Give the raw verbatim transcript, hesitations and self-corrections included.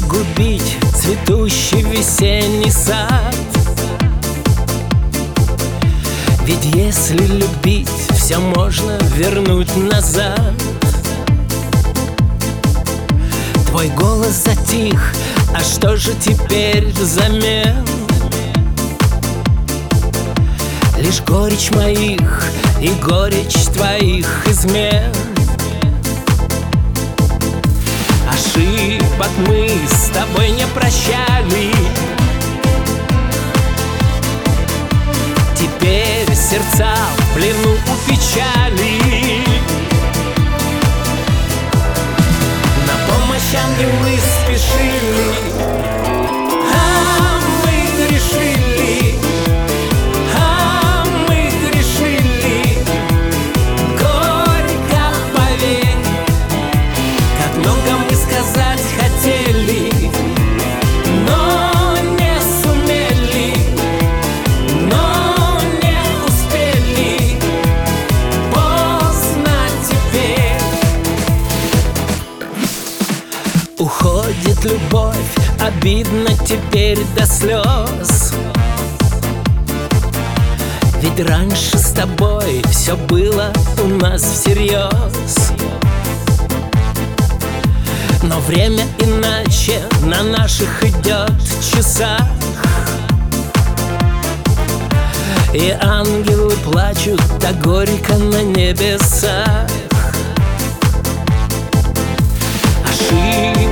загубить цветущий весенний сад. Ведь если любить, все можно вернуть назад. Твой голос затих, а что же теперь взамен? Лишь горечь моих и горечь твоих измен. Ошибок мы с тобой не прощали. Теперь сердца в плену у печали. На помощь ангелы спешили, а мы грешили, а мы грешили. Горько поверь, как много мы сказать хотели, но не сумели, но не успели. Поздно теперь. Уходит любовь, обидно теперь до слез. Ведь раньше с тобой все было у нас всерьез. Но время иначе на наших идет часах, и ангелы плачут так горько на небесах. Ошибка